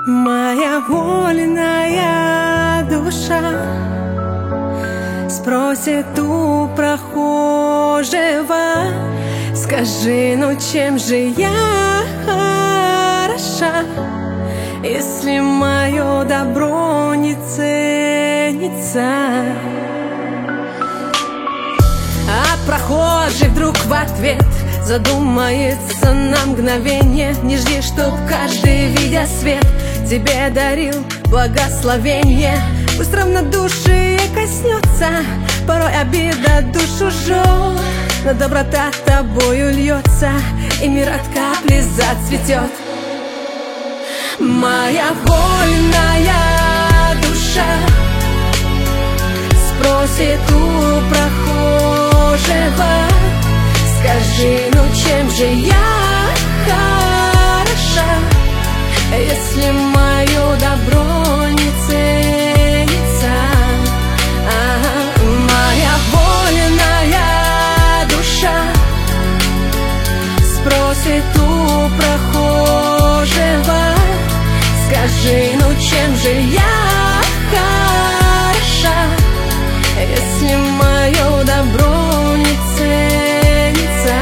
Моя вольная душа спросит у прохожего: скажи, ну чем же я хороша, если мое добро не ценится? А прохожий вдруг в ответ задумается на мгновение: не жди, чтоб каждый, видя свет, тебе дарил благословение. Пусть равнодушие коснется, порой обида душу жжет, но доброта тобою льется, и мир от капли зацветет. Моя вольная душа спросит у прохожего: скажи, ну чем же я хороша, если мое добро не ценится? Моя вольная душа спросит у прохожего: скажи, ну чем же я хороша, если мое добро не ценится?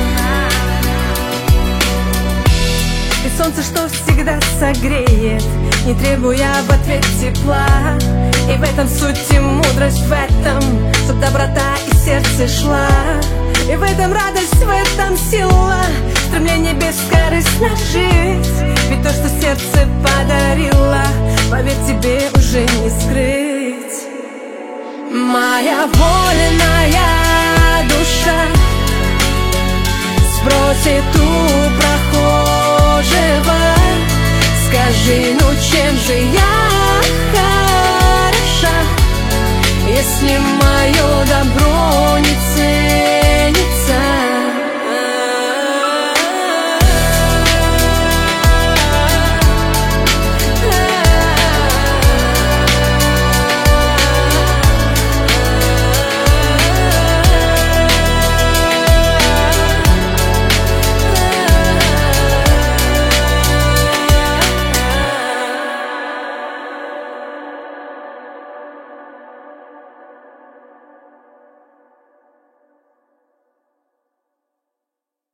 И солнце, что всегда согреет, не требуя в ответ тепла. И в этом суть и мудрость, в этом, чтоб доброта из сердца шла. И в этом радость, в этом сила, стремление бескорыстно жить. Ведь то, что сердце подарило, поверь, тебе уже не скрыть. Моя вольная душа спросит у прохожего: